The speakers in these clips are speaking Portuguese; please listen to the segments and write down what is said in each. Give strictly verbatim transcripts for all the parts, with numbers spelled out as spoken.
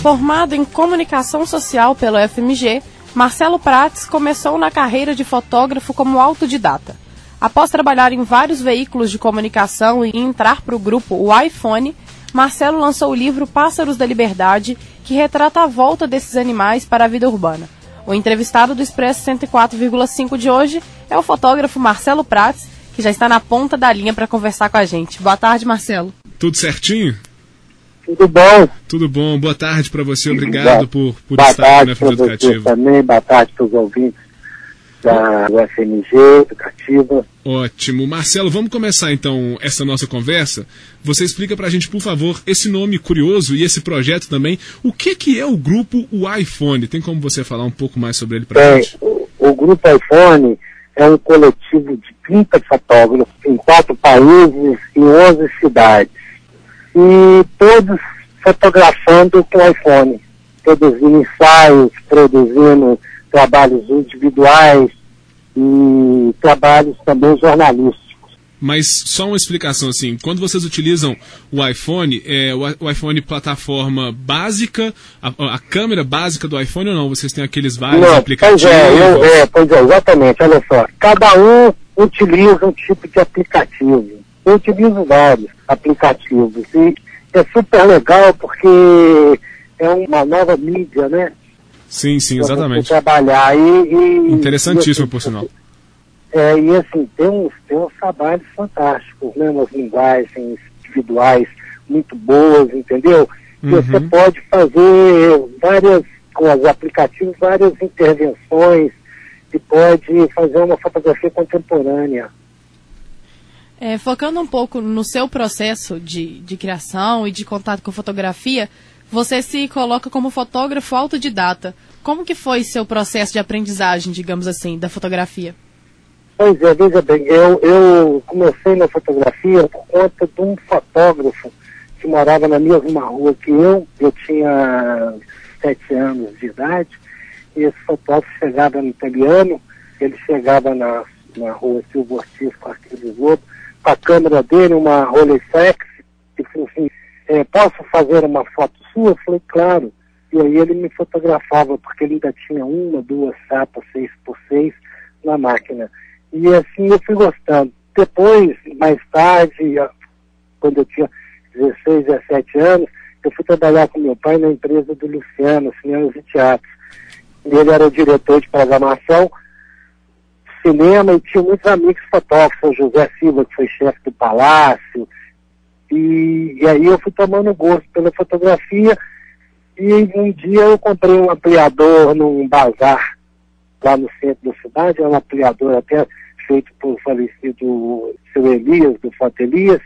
Formado em Comunicação Social pela U F M G, Marcelo Prates começou na carreira de fotógrafo como autodidata. Após trabalhar em vários veículos de comunicação e entrar para o grupo O iPhone, Marcelo lançou o livro Pássaros da Liberdade, que retrata a volta desses animais para a vida urbana. O entrevistado do Expresso cento e quatro vírgula cinco de hoje é o fotógrafo Marcelo Prates, que já está na ponta da linha para conversar com a gente. Boa tarde, Marcelo. Tudo certinho? Tudo bom? Tudo bom. Boa tarde para você. Obrigado por, por boa estar tarde aqui na Frente Educativa. Também. Boa tarde para os ouvintes da U F M G Educativa. Ótimo. Marcelo, vamos começar então essa nossa conversa. Você explica para a gente, por favor, esse nome curioso e esse projeto também. O que, que é o grupo O iPhone? Tem como você falar um pouco mais sobre ele para a gente? O, o grupo iPhone é um coletivo de trinta fotógrafos em quatro países e onze cidades. E todos fotografando com iPhone, produzindo ensaios, produzindo trabalhos individuais e trabalhos também jornalísticos. Mas só uma explicação assim, quando vocês utilizam o iPhone, é o iPhone plataforma básica, a, a câmera básica do iPhone ou não? Vocês têm aqueles vários não, aplicativos? Pois é, eu, é, pois é, exatamente, olha só, cada um utiliza um tipo de aplicativo. Eu utilizo vários aplicativos e é super legal porque é uma nova mídia, né? Sim, sim, exatamente. Pra trabalhar e, e interessantíssimo, e, assim, por sinal. É, e assim, tem uns, tem uns trabalhos fantásticos, né? Umas linguagens individuais muito boas, entendeu? E uhum. Você pode fazer várias, com os aplicativos, várias intervenções e pode fazer uma fotografia contemporânea. É, focando um pouco no seu processo de, de criação e de contato com fotografia, você se coloca como fotógrafo autodidata. Como que foi seu processo de aprendizagem, digamos assim, da fotografia? Pois é, veja bem, eu, eu comecei na fotografia por conta de um fotógrafo que morava na mesma rua que eu. Eu tinha sete anos de idade e esse fotógrafo chegava no italiano, ele chegava na, na rua Silva Ortiz, Quartier de Globo, com a câmera dele, uma Rolleiflex, e falou assim, é, posso fazer uma foto sua? Eu falei, claro. E aí ele me fotografava, porque ele ainda tinha uma, duas chapas, seis por seis na máquina. E assim eu fui gostando. Depois, mais tarde, quando eu tinha dezesseis, dezessete anos, eu fui trabalhar com meu pai na empresa do Luciano, Cinemas e Teatros. Ele era o diretor de programação, cinema, e tinha muitos amigos fotógrafos, o José Silva, que foi chefe do Palácio, e, e aí eu fui tomando gosto pela fotografia, e um dia eu comprei um ampliador num bazar lá no centro da cidade, é um ampliador até feito por falecido seu Elias, do Foto Elias,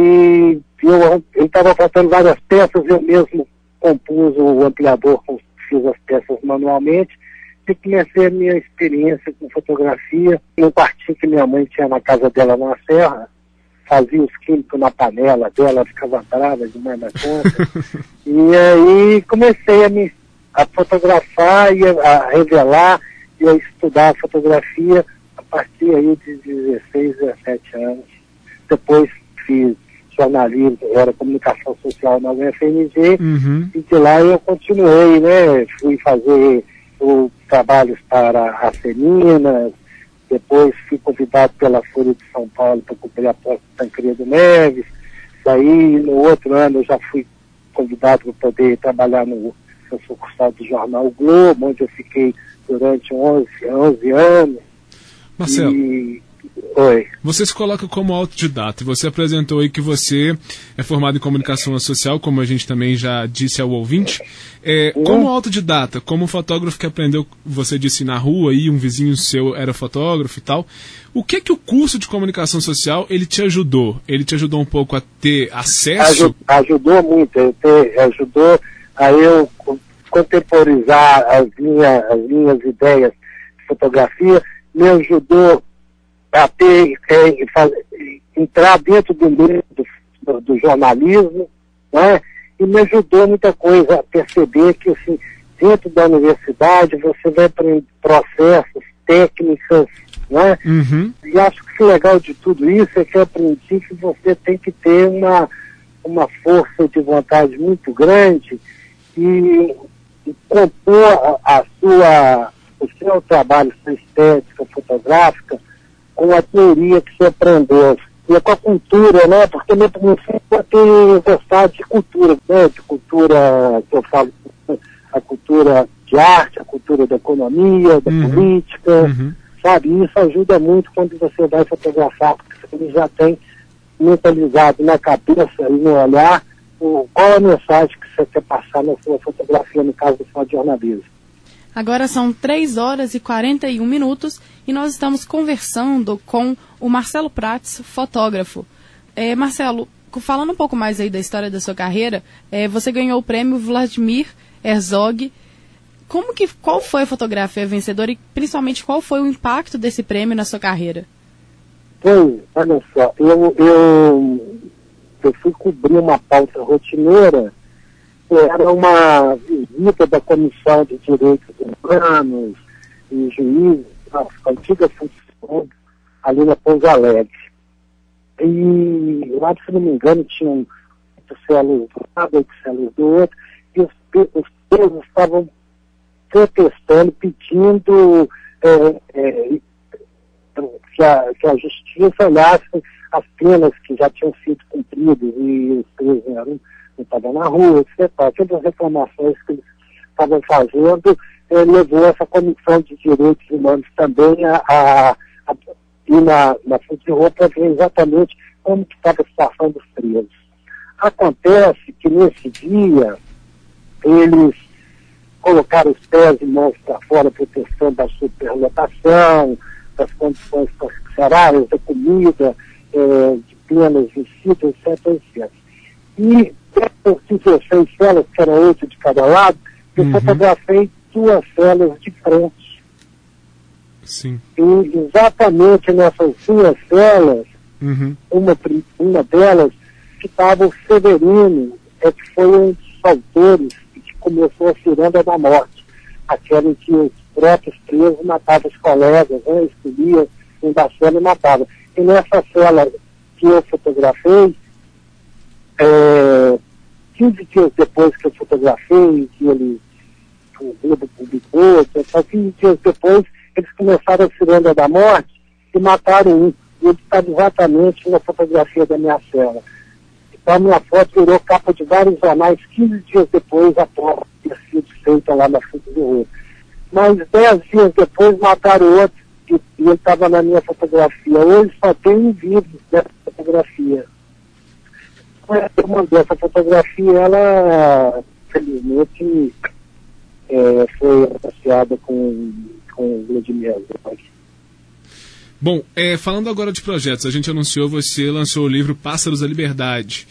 e eu estava faltando várias peças, eu mesmo compus o ampliador, fiz as peças manualmente, e comecei a minha experiência com fotografia no quartinho que minha mãe tinha na casa dela na Serra, fazia os químicos na panela dela, ficava brava demais da conta, e aí comecei a me a fotografar e a, a revelar e a estudar a fotografia a partir aí de dezesseis, dezessete anos. Depois fiz jornalismo, era comunicação social na U F M G, uhum. E de lá eu continuei, né, fui fazer o trabalhos para a Ceninas, depois fui convidado pela Folha de São Paulo para cobrir a Porta Tancredo Neves, daí no outro ano eu já fui convidado para poder trabalhar no, no sucursal do jornal o Globo, onde eu fiquei durante onze, onze anos. Marcelo, e... Oi. Você se coloca como autodidata, você apresentou aí que você é formado em comunicação social, como a gente também já disse ao ouvinte. É, hum. Como autodidata, como fotógrafo que aprendeu, você disse, na rua, e um vizinho seu era fotógrafo e tal, o que que o curso de comunicação social ele te ajudou? Ele te ajudou um pouco a ter acesso? Ajudou muito, eu ter, ajudou a eu contemporizar as minhas, as minhas ideias de fotografia, me ajudou a ter, é, fazer, entrar dentro do meio do, do jornalismo, né? E me ajudou muita coisa a perceber que, assim, dentro da universidade você vai aprender processos, técnicas, né? Uhum. E acho que o legal de tudo isso é que eu aprendi que você tem que ter uma, uma força de vontade muito grande e, e compor a, a sua, o seu trabalho, sua estética fotográfica com a teoria que você aprendeu. E com a cultura, né? Porque no princípio eu ter gostado de cultura, né? De cultura, que eu falo, a cultura de arte, a cultura da economia, da uhum. política, uhum. sabe? E isso ajuda muito quando você vai fotografar, porque você já tem mentalizado na cabeça e no olhar o, qual a mensagem que você quer passar na sua fotografia, no caso do fotojornalismo. Agora são três horas e quarenta e um minutos e nós estamos conversando com o Marcelo Prats, fotógrafo. É, Marcelo, falando um pouco mais aí da história da sua carreira, é, você ganhou o prêmio Vladimir Herzog. Como que, qual foi a fotografia vencedora e principalmente qual foi o impacto desse prêmio na sua carreira? Pois, olha só, eu, eu, eu fui cobrir uma pauta rotineira. Era uma visita da Comissão de Direitos Humanos e Juízes, a antiga função, ali na Pouso Alegre. E lá, se não me engano, tinham oito células do lado, oito células do outro, e os, os presos estavam protestando, pedindo é, é, que, a, que a justiça olhasse as penas que já tinham sido cumpridas, e os presos eram não estavam na rua, etcétera. Todas as reclamações que eles estavam fazendo eh, levou essa Comissão de Direitos Humanos também a, a, a ir na, na F U D R para ver exatamente como que estava a situação dos presos. Acontece que nesse dia eles colocaram os pés e mãos para fora protestando da superlotação, das condições carcerárias, da comida, eh, de penas vencidas, etcétera, etcétera. E essas dezesseis celas, que eram oito de cada lado, eu uhum. fotografei duas celas de frente. Sim. E exatamente nessas duas celas, uhum. uma, uma delas, que estava o Severino, é que foi um dos autores que começou a ciranda da morte. Aquela em que os próprios presos matavam os colegas, né, escolhiam um da cela e matavam. E nessa cela que eu fotografei, É, quinze dias depois que eu fotografei, que ele o Globo publicou, só quinze dias depois eles começaram a ciranda da morte e mataram um. E ele estava exatamente na fotografia da minha cela. Então a minha foto virou capa de vários jornais quinze dias depois após ter sido feita lá na F U D R. Mas dez dias depois mataram outro e, e ele estava na minha fotografia. Hoje só tem um vídeo dessa fotografia. Eu mandei essa fotografia, ela felizmente é, foi associada com, com o Vladimir Herzog. Bom, é, falando agora de projetos, a gente anunciou, você lançou o livro Pássaros da Liberdade.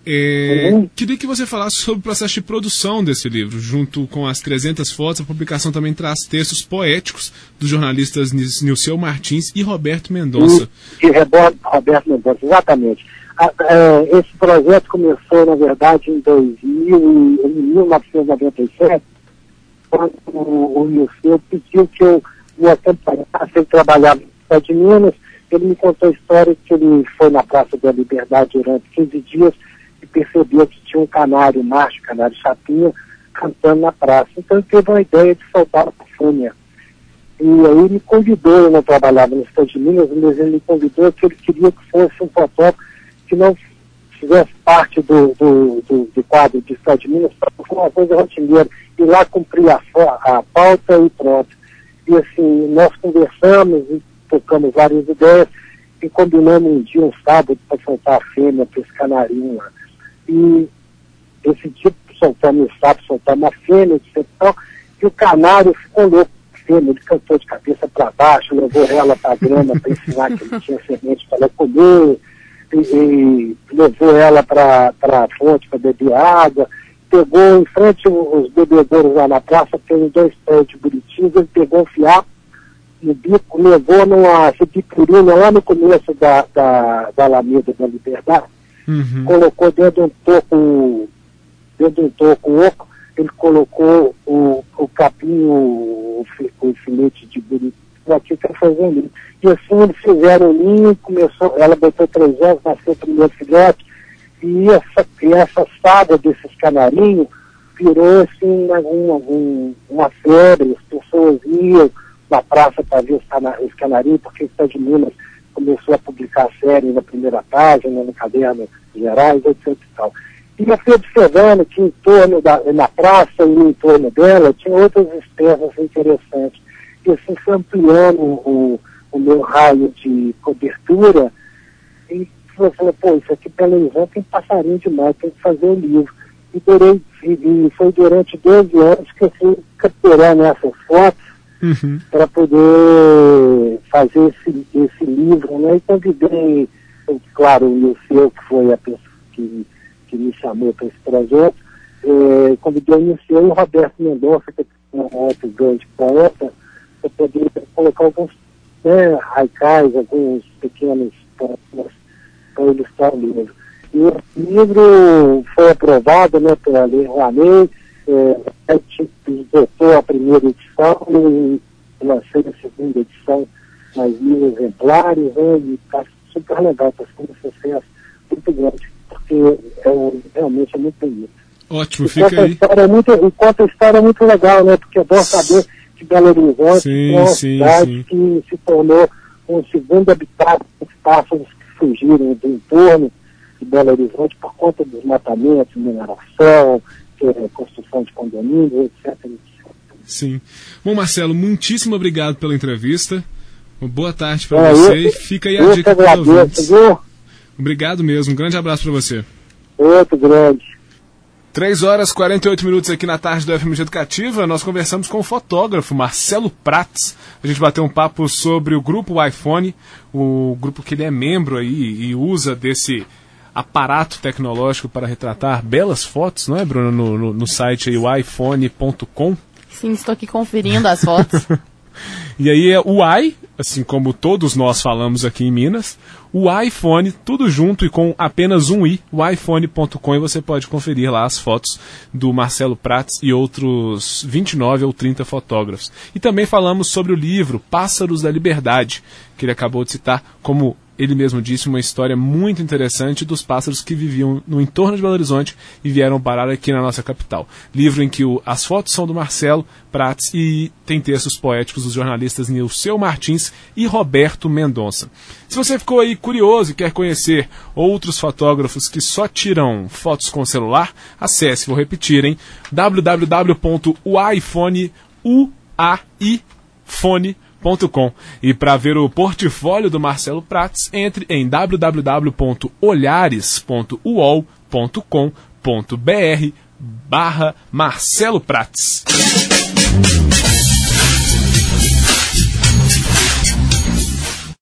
É, uhum. Queria que você falasse sobre o processo de produção desse livro. Junto com as trezentas fotos, a publicação também traz textos poéticos dos jornalistas Nilceu Martins e Roberto Mendonça. E, e Roberto Mendonça, exatamente. Esse projeto começou, na verdade, em, dois mil, em mil novecentos e noventa e sete, quando o Nilceu pediu que eu o acompanhasse. Ele trabalhava no Estado de Minas. Ele me contou a história que ele foi na Praça da Liberdade durante quinze dias e percebeu que tinha um canário macho, canário chapinha, cantando na praça. Então ele teve uma ideia de soltar a fúnia. E aí me convidou, eu não trabalhava no Estado de Minas, mas ele me convidou que ele queria que fosse um fotógrafo que não fizesse parte do, do, do, do quadro de Estado de Minas, para uma coisa rotineira, e lá cumprir a, a pauta e pronto. E assim, nós conversamos e tocamos várias ideias e combinamos um dia, um sábado, para soltar a fêmea para esse canarinho lá. E esse tipo soltamos o sábado, soltamos a fêmea, etcétera. E o canário ficou louco com a fêmea, ele cantou de cabeça para baixo, levou ela para a grama para ensinar que ele tinha semente para ela comer. E, e levou ela para a fonte para beber água, pegou em frente os bebedouros lá na praça, tem dois pés de buritis, ele pegou um fiapo no bico, levou numa purina lá no começo da, da, da Alameda da Liberdade, uhum. colocou dentro de um toco, dentro de um toco oco, ele colocou o, o capim, o, o filete de buriti, aqui para fazer um ninho. E assim eles fizeram o ninho, começou, ela botou três ovos, nasceu o primeiro filhote, e essa, e essa sábia desses canarinhos virou assim algum, algum, uma febre, as pessoas iam na praça para ver os, cana os canarinhos, porque o Estado de Minas começou a publicar a série na primeira página, no caderno gerais, etcétera e tal. E eu fui observando que em torno da, na praça e em torno dela tinha outras espécies interessantes. E assim foi ampliando o, o meu raio de cobertura. E eu falei, pô, isso aqui pelo Horizonte tem passarinho demais, tem que fazer um livro. E, durei, e, e foi durante doze anos que eu fui capturando essas fotos uhum. para poder fazer esse, esse livro, né? E convidei, claro, o Nilceu, que foi a pessoa que, que me chamou para esse projeto, eh, convidei o Nilceu e o Roberto Mendonça, que é um outro grande poeta, para poder colocar alguns né, haikais, alguns pequenos poemas para ilustrar o livro. E o livro foi aprovado né, pela Lei Rouanet, é, esgotou a primeira edição e lancei a segunda edição, mais mil exemplares, né, e está super legal, está sendo um sucesso muito grande, porque é, realmente é muito bonito. Ótimo, e fica aí. É muito, e conta a história muito legal, né, porque é bom saber que Belo Horizonte sim, é uma sim, cidade sim. que se tornou um segundo habitat dos pássaros que fugiram do entorno de Belo Horizonte por conta dos matamentos, mineração, construção de condomínios, etcétera, etcétera. Sim. Bom, Marcelo, muitíssimo obrigado pela entrevista. Uma boa tarde para é, você eu, e fica aí a dica para os ouvintes. Obrigado mesmo. Um grande abraço para você. Outro grande. três horas e quarenta e oito minutos aqui na tarde do F M G Educativa. Nós conversamos com o fotógrafo Marcelo Prats. A gente bateu um papo sobre o grupo iPhone, o grupo que ele é membro aí e usa desse aparato tecnológico para retratar belas fotos, não é, Bruno? No, no, no site aí, o iPhone ponto com. Sim, estou aqui conferindo as fotos. E aí é o i, assim como todos nós falamos aqui em Minas, o iPhone, tudo junto e com apenas um i, o iPhone ponto com, e você pode conferir lá as fotos do Marcelo Prats e outros vinte e nove ou trinta fotógrafos. E também falamos sobre o livro Pássaros da Liberdade, que ele acabou de citar como ele mesmo disse, uma história muito interessante dos pássaros que viviam no entorno de Belo Horizonte e vieram parar aqui na nossa capital. Livro em que o, as fotos são do Marcelo Prats e tem textos poéticos dos jornalistas Nilceu Martins e Roberto Mendonça. Se você ficou aí curioso e quer conhecer outros fotógrafos que só tiram fotos com celular, acesse, vou repetir, hein, w w w ponto uiphone ponto com. E para ver o portfólio do Marcelo Prats, entre em w w w ponto olhares ponto u o l ponto com ponto b r barra Marcelo Prats.